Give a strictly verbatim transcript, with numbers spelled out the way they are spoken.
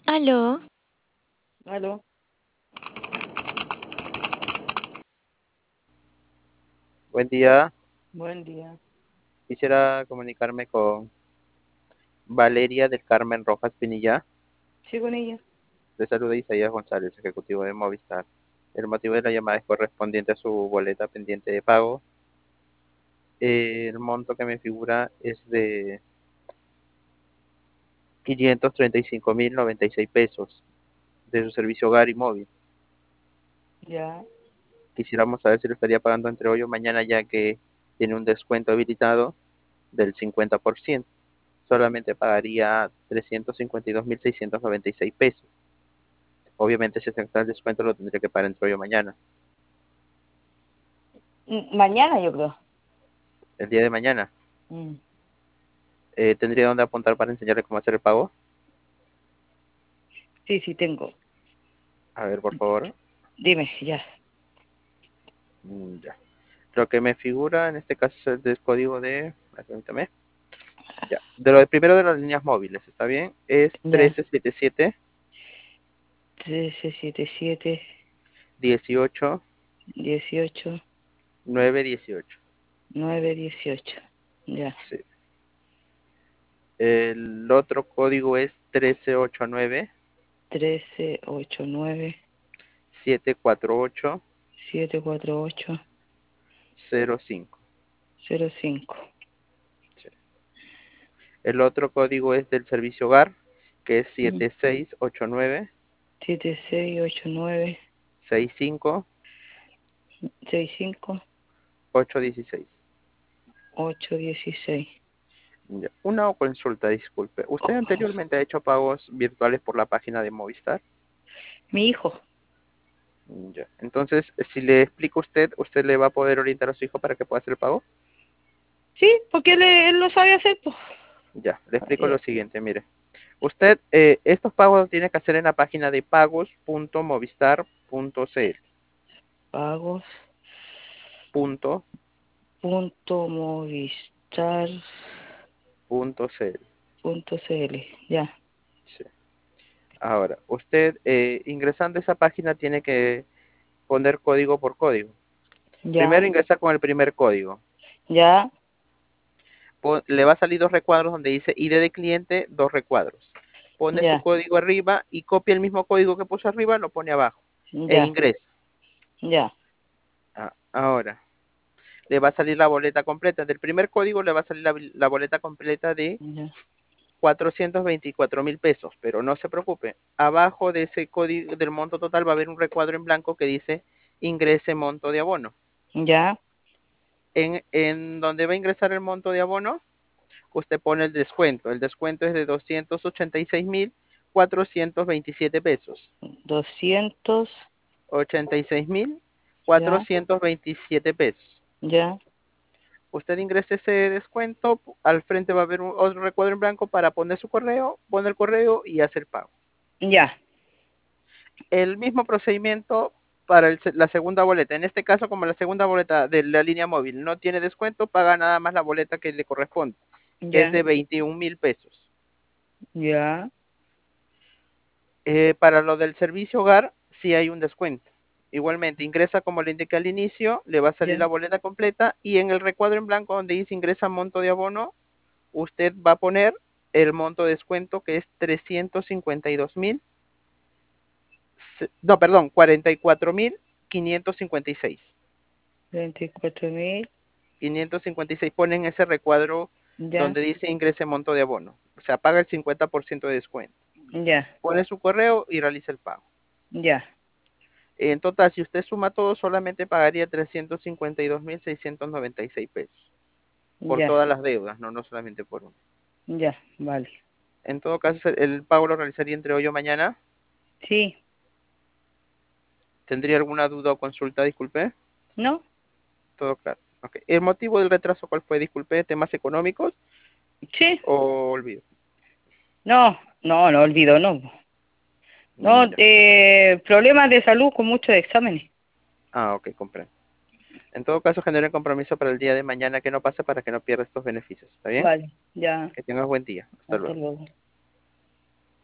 Aló, Aló, Buen día, buen día. quisiera comunicarme con Valeria del Carmen Rojas Pinilla. Sí, con ella. Le saluda Isaías González, ejecutivo de Movistar. El motivo de la llamada es correspondiente a su boleta pendiente de pago. Eh, el monto que me figura es de quinientos treinta y cinco mil noventa y seis pesos de su servicio hogar y móvil. Ya. Quisiéramos saber si lo estaría pagando entre hoy o mañana, ya que tiene un descuento habilitado del cincuenta por ciento. Solamente pagaría trescientos cincuenta y dos mil seiscientos noventa y seis pesos. Obviamente si acepta el descuento lo tendría que pagar entre hoy o mañana. Mm, Mañana yo creo. El día de mañana. Mm. Eh, ¿Tendría dónde apuntar para enseñarle cómo hacer el pago? Sí, sí, tengo. A ver, por favor. Dime, ya. Mm, ya. Lo que me figura en este caso es el del código de... Permítame. Ya. De lo de primero de las líneas móviles, ¿está bien? Es Ya. trece setenta y siete, Trece, siete, siete, dieciocho, dieciocho, nueve dieciocho. nueve, dieciocho. Ya. Sí. El otro código es trece ochenta y nueve, Trece, ocho, nueve, setecientos cuarenta y ocho, siete, cuatro, ocho, cero cinco. cero, cinco. Sí. El otro código es del servicio hogar, que es Mm. setenta y seis ochenta y nueve, Siete, seis, ocho, nueve, sesenta y cinco, seis, cinco, ochocientos dieciséis. ocho, dieciséis. Ya. Una consulta, disculpe. ¿Usted anteriormente ha hecho pagos virtuales por la página de Movistar? Mi hijo. Ya. Entonces, si le explico a usted, ¿usted le va a poder orientar a su hijo para que pueda hacer el pago? Sí, porque él, él lo sabe hacer, pues. Ya, le explico lo Eh, siguiente, mire. Usted, eh, estos pagos los tiene que hacer en la página de pagos punto movistar punto cl. pagos. Punto, Punto movistar punto cl. punto cl. Ya, Sí. Ahora, usted eh, ingresando a esa página tiene que poner código por código. Primero ya, ingresa con el primer código. ya, Po- le va a salir dos recuadros donde dice I D de cliente, dos recuadros. Pone su ya, código arriba y copia el mismo código que puso arriba, lo pone abajo e ya, ingresa. ya, Ah, ahora, le va a salir la boleta completa. Del primer código le va a salir la, la boleta completa de ya, cuatrocientos veinticuatro mil pesos, pero no se preocupe. Abajo de ese código del monto total va a haber un recuadro en blanco que dice ingrese monto de abono. ya, En, en donde va a ingresar el monto de abono, usted pone el descuento. El descuento es de doscientos ochenta y seis mil cuatrocientos veintisiete pesos. doscientos, ochenta y seis mil ya, cuatrocientos veintisiete pesos. ya, Usted ingresa ese descuento, al frente va a haber un, otro recuadro en blanco para poner su correo, poner el correo y hacer pago. ya, El mismo procedimiento para el, la segunda boleta. En este caso, como la segunda boleta de la línea móvil no tiene descuento, paga nada más la boleta que le corresponde, que es ya, de veintiún mil pesos. ya, Eh, para lo del servicio hogar, sí hay un descuento. Igualmente, ingresa como le indiqué al inicio, le va a salir ya, la boleta completa y en el recuadro en blanco donde dice ingresa monto de abono, usted va a poner el monto de descuento que es trescientos cincuenta y dos mil, no, perdón, cuarenta y cuatro mil quinientos cincuenta y seis. veinticuatro mil, quinientos cincuenta y seis ponen ese recuadro ya, donde dice ingrese monto de abono. O sea, paga el cincuenta por ciento de descuento. ya, Pone su correo y realiza el pago. ya, En total, si usted suma todo, solamente pagaría trescientos cincuenta y dos mil seiscientos noventa y seis pesos por ya, todas las deudas, no, no solamente por uno. ya, vale. En todo caso, el, el pago lo realizaría entre hoy o mañana. Sí, ¿Tendría alguna duda o consulta? Disculpe. ¿no? Todo claro. Okay. ¿El motivo del retraso cuál fue? Disculpe, ¿temas económicos Sí, o olvido? no, no, no olvido, no. No, Mm, ya. eh, problemas de salud con muchos exámenes. Ah, ok, comprendo. En todo caso, genere compromiso para el día de mañana que no pase para que no pierda estos beneficios. ¿Está bien? Vale, ya, Que tengas buen día. Hasta hasta luego. luego.